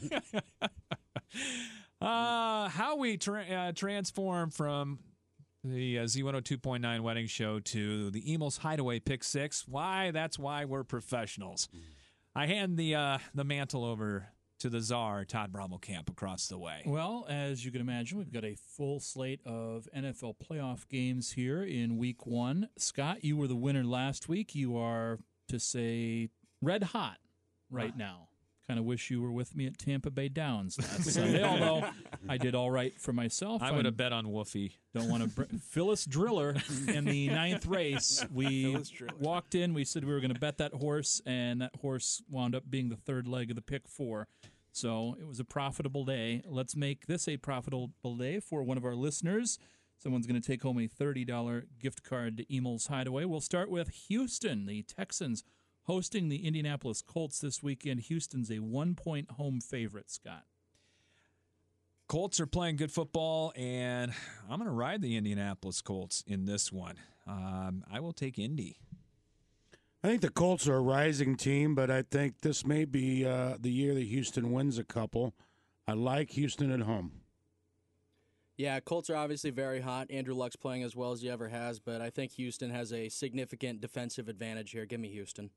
S2: How we transform from the Z102.9 Wedding Show to the Emil's Hideaway Pick 6. Why? That's why we're professionals. I hand the mantle over to the czar, Todd Brommelkamp, across the way.
S29: Well, as you can imagine, we've got a full slate of NFL playoff games here in Week 1. Scott, you were the winner last week. You are, to say, red hot right now. Kind of wish you were with me at Tampa Bay Downs last Sunday, although I did all right for myself.
S2: I would have bet on Woofy.
S29: Don't want to Phyllis Driller in the 9th race. We walked in. We said we were going to bet that horse, and that horse wound up being the third leg of the pick 4. So it was a profitable day. Let's make this a profitable day for one of our listeners. Someone's going to take home a $30 gift card to Emil's Hideaway. We'll start with Houston. The Texans hosting the Indianapolis Colts this weekend. Houston's a 1-point home favorite, Scott.
S2: Colts are playing good football, and I'm going to ride the Indianapolis Colts in this one. I will take Indy.
S3: I think the Colts are a rising team, but I think this may be the year that Houston wins a couple. I like Houston at home.
S28: Yeah, Colts are obviously very hot. Andrew Luck's playing as well as he ever has, but I think Houston has a significant defensive advantage here. Give me Houston.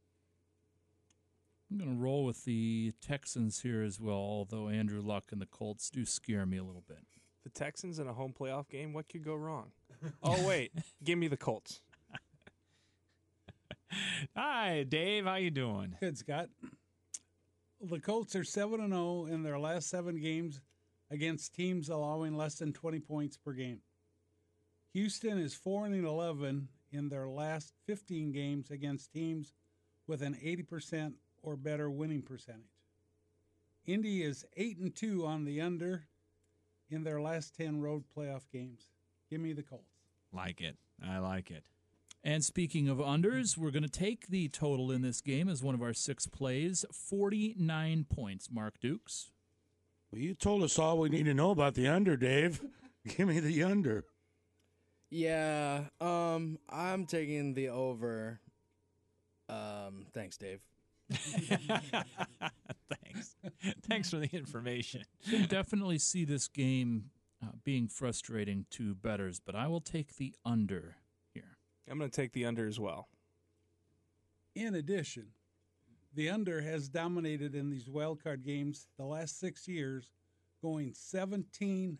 S29: I'm going to roll with the Texans here as well, although Andrew Luck and the Colts do scare me a little bit.
S27: The Texans in a home playoff game, what could go wrong? Oh, wait, give me the Colts.
S2: Hi, Dave. How you doing?
S30: Good, Scott. The Colts are 7-0 in their last 7 games against teams allowing less than 20 points per game. Houston is 4-11 in their last 15 games against teams with an 80% or better winning percentage. Indy is 8-2 on the under in their last 10 road playoff games. Give me the Colts.
S2: Like it. I like it.
S29: And speaking of unders, we're going to take the total in this game as one of our 6 plays, 49 points. Mark Dukes.
S3: Well, you told us all we need to know about the under, Dave. Give me the under.
S28: Yeah, I'm taking the over. Thanks, Dave.
S2: Thanks for the information.
S29: I can definitely see this game being frustrating to bettors, but I will take the under here.
S27: I'm going to take the under as well.
S30: In addition, the under has dominated in these wildcard games the last 6 years, going 17-6-1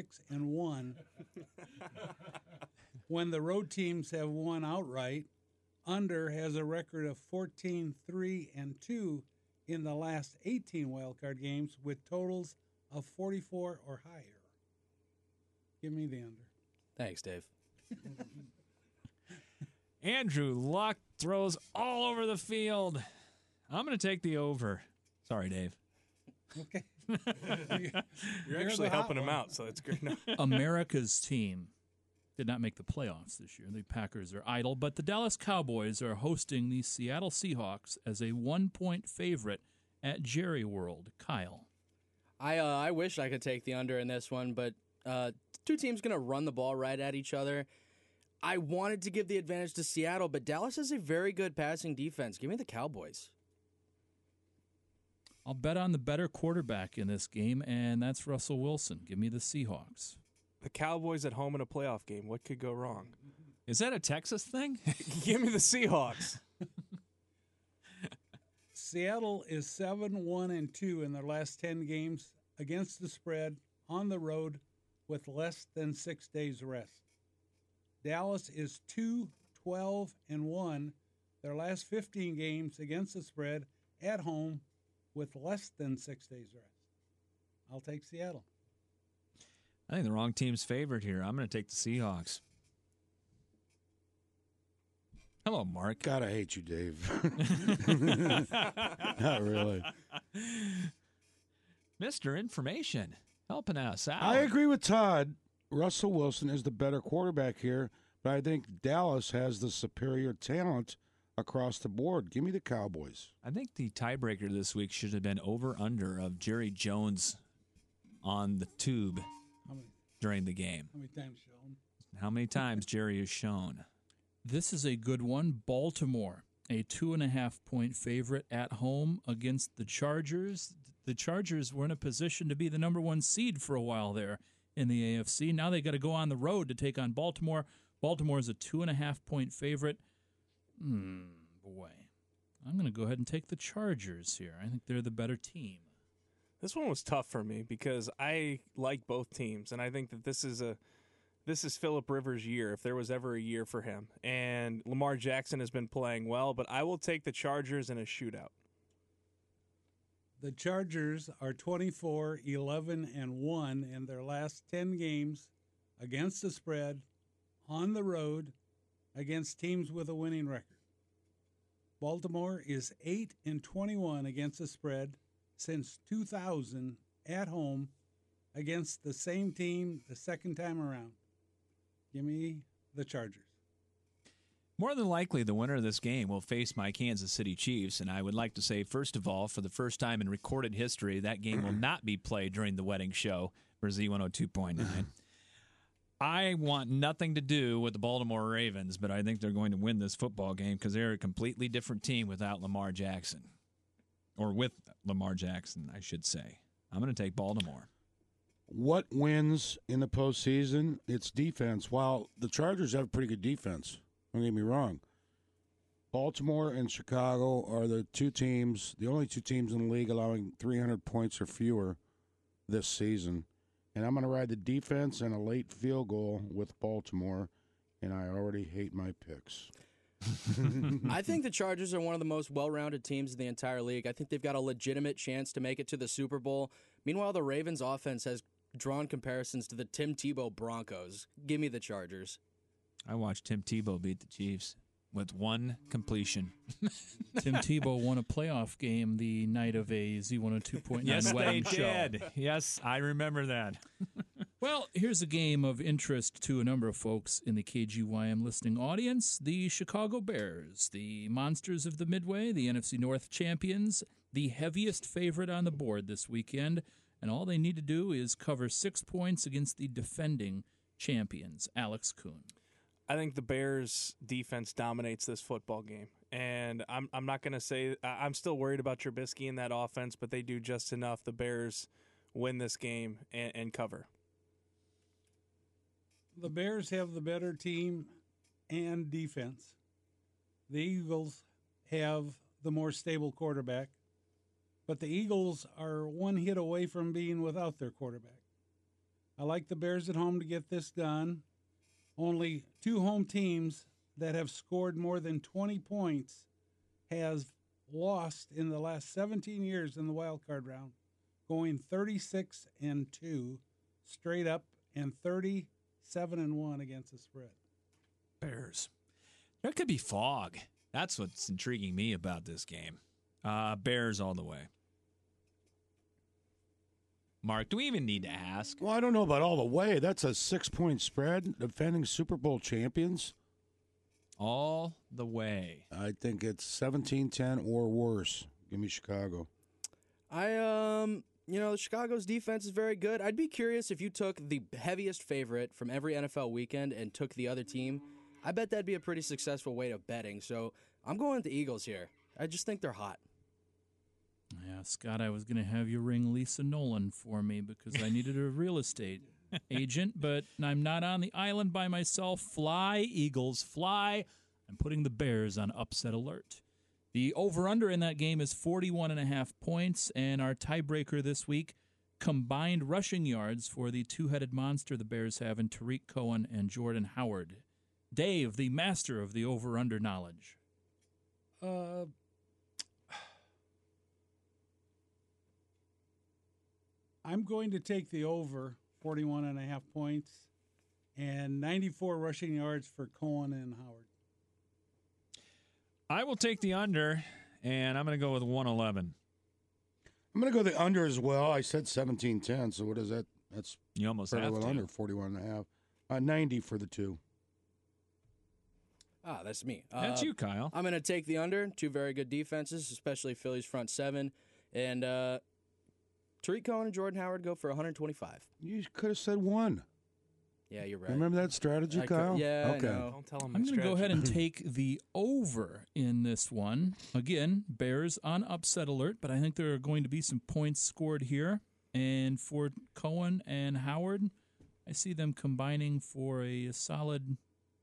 S30: when the road teams have won outright. Under has a record of 14-3-2 in the last 18 wildcard games with totals of 44 or higher. Give me the under.
S28: Thanks, Dave.
S2: Andrew Luck throws all over the field. I'm going to take the over. Sorry, Dave.
S30: Okay.
S27: You're actually helping him out, so that's good.
S29: America's team did not make the playoffs this year. The Packers are idle, but the Dallas Cowboys are hosting the Seattle Seahawks as a 1-point favorite at Jerry World. Kyle.
S28: I wish I could take the under in this one, but two teams going to run the ball right at each other. I wanted to give the advantage to Seattle, but Dallas has a very good passing defense. Give me the Cowboys.
S29: I'll bet on the better quarterback in this game, and that's Russell Wilson. Give me the Seahawks.
S27: The Cowboys at home in a playoff game. What could go wrong?
S2: Is that a Texas thing?
S27: Give me the Seahawks.
S30: Seattle is 7-1-2 in their last 10 games against the spread on the road with less than 6 days rest. Dallas is 2-12-1 their last 15 games against the spread at home with less than 6 days rest. I'll take Seattle.
S2: I think the wrong team's favored here. I'm going to take the Seahawks. Hello, Mark.
S3: God, I hate you, Dave. Not really.
S2: Mr. Information, helping us out.
S3: I agree with Todd. Russell Wilson is the better quarterback here, but I think Dallas has the superior talent across the board. Give me the Cowboys.
S2: I think the tiebreaker this week should have been over-under of Jerry Jones on the tube during the game.
S30: How many times shown?
S2: How many times Jerry is shown?
S29: This is a good one. Baltimore, a 2.5-point favorite at home against the Chargers. The Chargers were in a position to be the number 1 seed for a while there in the AFC. Now they got to go on the road to take on Baltimore. Baltimore is a 2.5-point favorite. Boy. I'm going to go ahead and take the Chargers here. I think they're the better team.
S27: This one was tough for me because I like both teams, and I think that this is Phillip Rivers' year, if there was ever a year for him. And Lamar Jackson has been playing well, but I will take the Chargers in a shootout.
S30: The Chargers are 24-11-1 in their last 10 games against the spread on the road against teams with a winning record. Baltimore is 8-21 against the spread since 2000 at home against the same team the second time around. Give me the Chargers.
S2: More than likely, the winner of this game will face my Kansas City Chiefs, and I would like to say, first of all, for the first time in recorded history, that game will not be played during the wedding show for Z102.9. I want nothing to do with the Baltimore Ravens, but I think they're going to win this football game because they're a completely different team without Lamar Jackson. Or with Lamar Jackson, I should say. I'm going to take Baltimore.
S3: What wins in the postseason? It's defense. While the Chargers have a pretty good defense, don't get me wrong. Baltimore and Chicago are the only two teams in the league allowing 300 points or fewer this season. And I'm going to ride the defense and a late field goal with Baltimore, and I already hate my picks.
S28: I think the Chargers are one of the most well-rounded teams in the entire league. I think they've got a legitimate chance to make it to the Super Bowl. Meanwhile, the Ravens' offense has drawn comparisons to the Tim Tebow Broncos. Give me the Chargers.
S2: I watched Tim Tebow beat the Chiefs with one completion.
S29: Tim Tebow won a playoff game the night of a Z102.9 wedding show.
S2: Yes, they did. Yes, I remember that.
S29: Well, here's a game of interest to a number of folks in the KGYM listening audience. The Chicago Bears, the monsters of the Midway, the NFC North champions, the heaviest favorite on the board this weekend, and all they need to do is cover 6 points against the defending champions. Alex Kuhn.
S27: I think the Bears' defense dominates this football game. And I'm not going to say – I'm still worried about Trubisky in that offense, but they do just enough. The Bears win this game and cover.
S30: The Bears have the better team and defense. The Eagles have the more stable quarterback. But the Eagles are one hit away from being without their quarterback. I like the Bears at home to get this done. Only 2 home teams that have scored more than 20 points has lost in the last 17 years in the wild card round, going 36-2 straight up and 37-1 against the spread.
S2: Bears. There could be fog. That's what's intriguing me about this game. Bears all the way. Mark, do we even need to ask?
S3: Well, I don't know about all the way. That's a 6-point spread. Defending Super Bowl champions.
S2: All the way.
S3: I think it's 17-10 or worse. Give me Chicago.
S28: The Chicago's defense is very good. I'd be curious if you took the heaviest favorite from every NFL weekend and took the other team. I bet that'd be a pretty successful way of betting. So I'm going with the Eagles here. I just think they're hot.
S29: Yeah, Scott, I was going to have you ring Lisa Nolan for me because I needed a real estate agent, but I'm not on the island by myself. Fly, Eagles, fly. I'm putting the Bears on upset alert. The over-under in that game is 41.5 points, and our tiebreaker this week, combined rushing yards for the two-headed monster the Bears have in Tariq Cohen and Jordan Howard. Dave, the master of the over-under knowledge.
S30: I'm going to take the over 41.5 points and 94 rushing yards for Cohen and Howard.
S2: I will take the under, and I'm going to go with 111.
S3: I'm going to go the under as well. I said 17-10, so what is that? That's
S2: you almost have to.
S3: Under 41.5. 90 for the 2.
S28: That's me.
S2: That's you, Kyle.
S28: I'm going to take the under. 2 very good defenses, especially Philly's front 7. And Tariq Cohen and Jordan Howard go for 125.
S3: You could have said 1.
S28: Yeah, you're right.
S3: Remember that strategy, Kyle?
S28: Yeah,
S3: okay.
S28: I know.
S27: Don't tell him
S29: I'm going to go ahead and take the over in this one. Again, Bears on upset alert, but I think there are going to be some points scored here. And for Cohen and Howard, I see them combining for a solid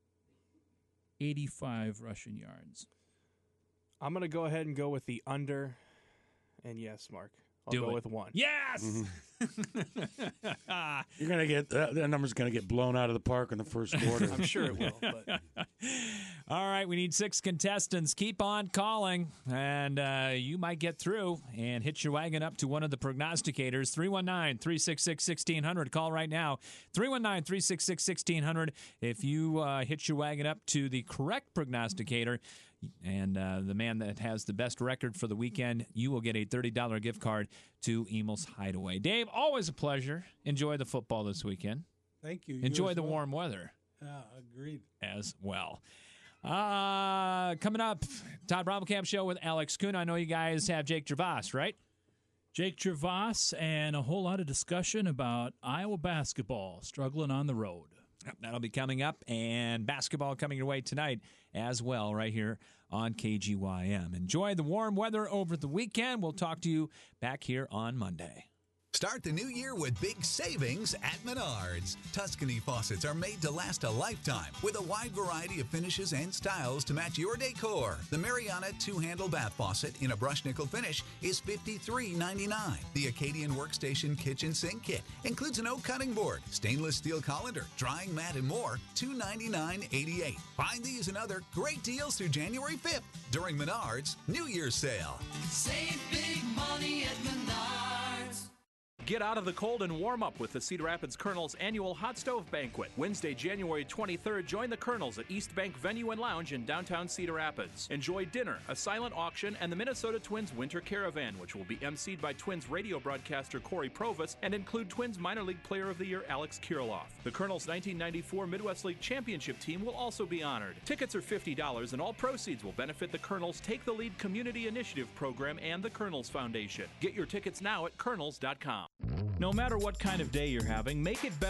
S29: 85 rushing yards.
S27: I'm going to go ahead and go with the under. And yes, Mark, I'll go with 1.
S2: Yes!
S3: Mm-hmm. You're going to get that number's going to get blown out of the park in the first quarter.
S27: I'm sure it will. But.
S2: All right, we need 6 contestants. Keep on calling, and you might get through and hitch your wagon up to one of the prognosticators. 319-366-1600. Call right now. 319-366-1600. If you hitch your wagon up to the correct prognosticator, and the man that has the best record for the weekend, you will get a $30 gift card to Emil's Hideaway. Dave, always a pleasure. Enjoy the football this weekend.
S30: Thank you.
S2: Enjoy the warm weather.
S30: Agreed.
S2: As well. Coming up, Todd Bromkamp Show with Alex Kuhn. I know you guys have Jake Gervais, right?
S29: Jake Gervais and a whole lot of discussion about Iowa basketball struggling on the road.
S2: That'll be coming up, and basketball coming your way tonight as well right here on KGYM. Enjoy the warm weather over the weekend. We'll talk to you back here on Monday.
S5: Start the new year with big savings at Menards. Tuscany faucets are made to last a lifetime with a wide variety of finishes and styles to match your decor. The Mariana 2-handle bath faucet in a brushed nickel finish is $53.99. The Acadian Workstation Kitchen Sink Kit includes an oak cutting board, stainless steel colander, drying mat, and more, $299.88. Find these and other great deals through January 5th during Menards' New Year's sale.
S6: Save big money at Menards. Get out of the cold and warm up with the Cedar Rapids Colonels annual Hot Stove Banquet. Wednesday, January 23rd, join the Colonels at East Bank Venue and Lounge in downtown Cedar Rapids. Enjoy dinner, a silent auction, and the Minnesota Twins Winter Caravan, which will be emceed by Twins radio broadcaster Corey Provis and include Twins Minor League Player of the Year Alex Kirilloff. The Colonels' 1994 Midwest League Championship team will also be honored. Tickets are $50, and all proceeds will benefit the Colonels' Take the Lead Community Initiative program and the Colonels Foundation. Get your tickets now at colonels.com.
S2: No matter what kind of day you're having, make it better.